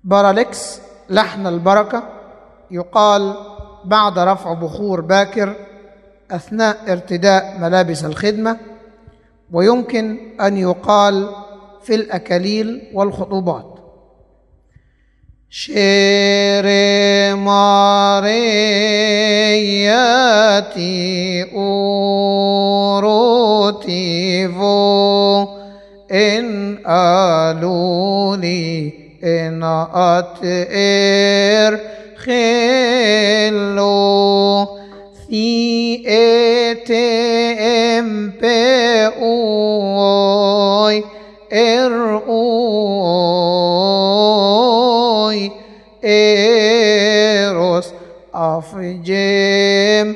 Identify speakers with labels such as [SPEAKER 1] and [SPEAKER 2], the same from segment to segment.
[SPEAKER 1] باراليكس لحن البركة يقال بعد رفع بخور باكر أثناء ارتداء ملابس الخدمة، ويمكن أن يقال في الأكاليل والخطوبات. شير مارياتي أوروتي فو إن آلولي إن أتئر خلو ثي إتم بأوي إرؤوي إيروس أفجم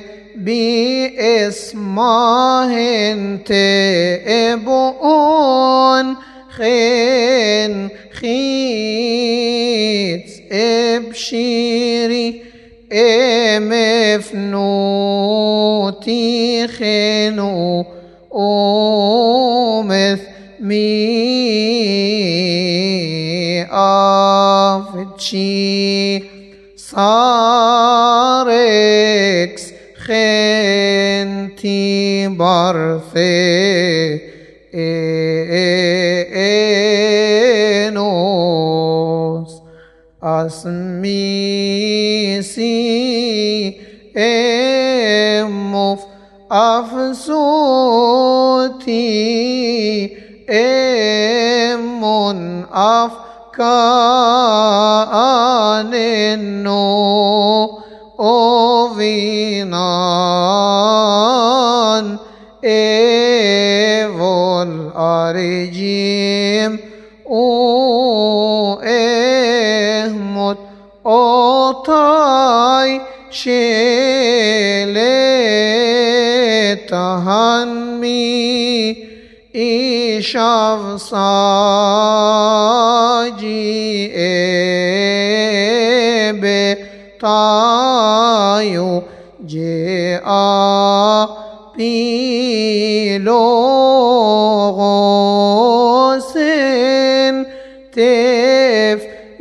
[SPEAKER 1] باسمهن تئبون خين خيت ابشيري امفنوتي خنو اومث مي افتشي صاركس خنتي برثي انوس اسميسي امف افسوتي امون افكان النو اوفينان ايفول ارجيم او اهمت اوتاي شيلتهنمي إيشاف صاجي إبه تايو جاء بيلوغوسن تف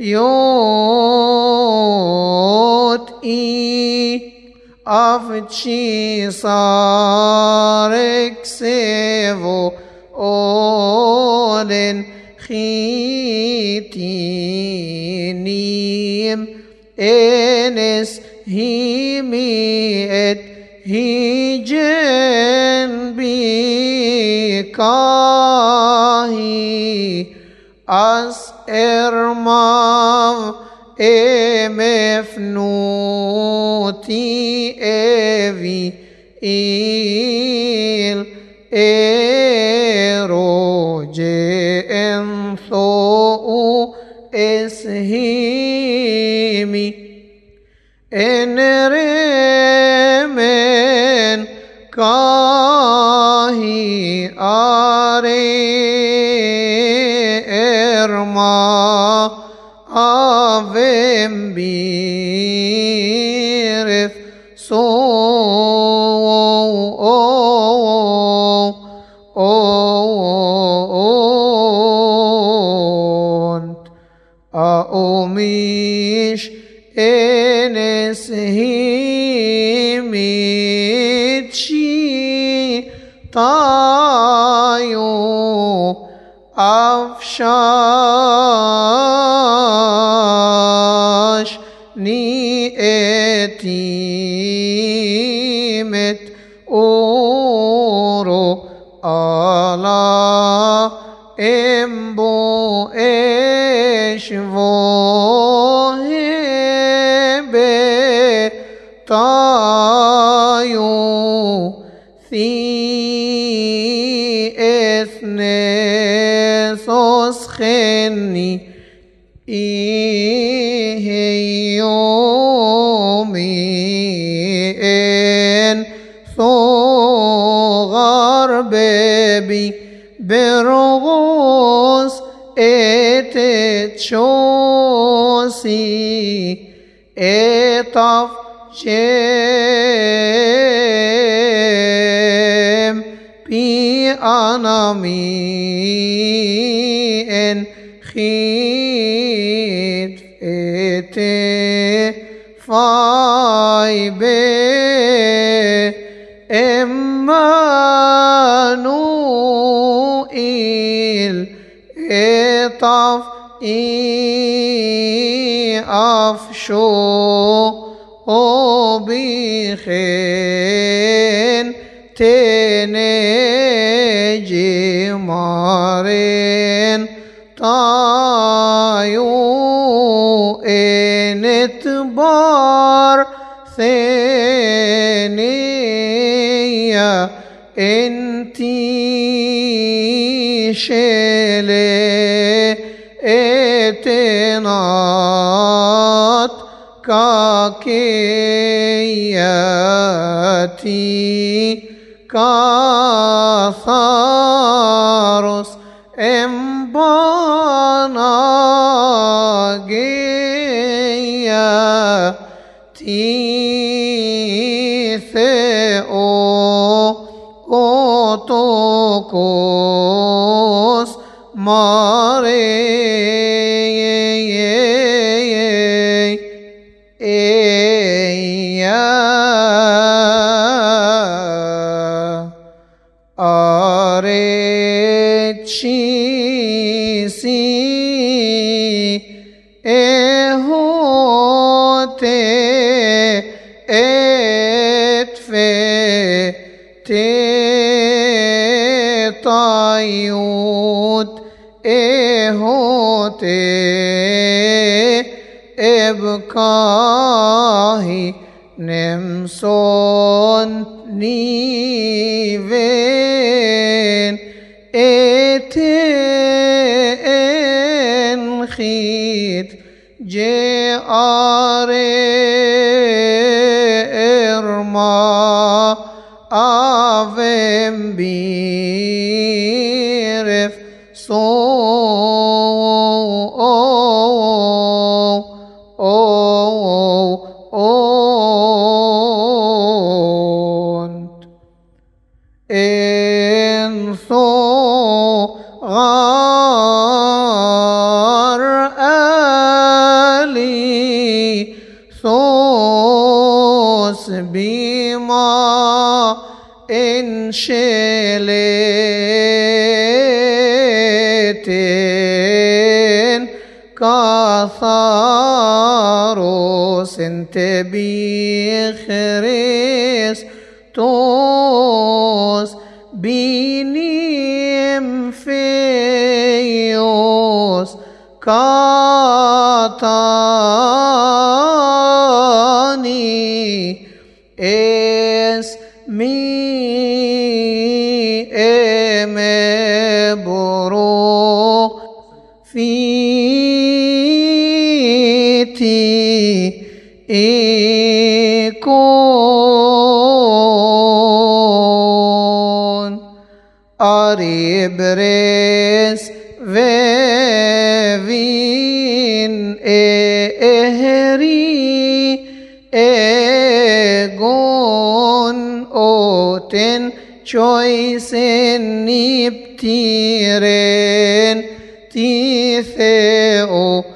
[SPEAKER 1] يوت إي أفتشي صارك سيفو أولن خيتينيم إنس هيميت هيجن بكاهي أس إرماف إمفنوتي إيفي إيل إيروجي إنثو إسهيمي إنرمن كاهي آري إرما أفم بيرث أؤميش إنس هيميتشي طايو أفشاش ني اتيمت أورو ألا إمبو إشفوهبه تايو ثي إثنسوس خني إيه يومي إن ثغر ببي برغوس اتتشوسي اتف جيم بي أنامي إن خيت فاي بي إمانوئيل إطف أفشو بخين تنجي مارين طايو انتبار ثانية انتي شلي اتنات كاكياتي كاثارس امبانا جيا تيثئو اوتوكوس ماري arechisi ehote etfe tetayut ehote ebkahi nemson niven eten khit erma avem biref so غار آلي ثوس بما إن شلتين كثاروس انت بخريس توس بينيم فيوس كاتاني اسمي امبرو فيتي إيكون أريبريس وين إهري إيغون أوتن شويسن نبتيرين تيثيو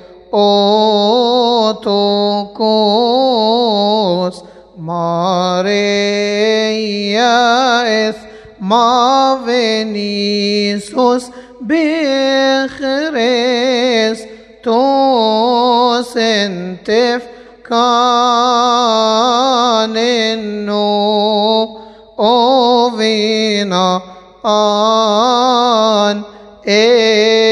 [SPEAKER 1] أوتوكوس ماريا إث ما فينيسوس بخريس توسنتف كاننو أوفينا آن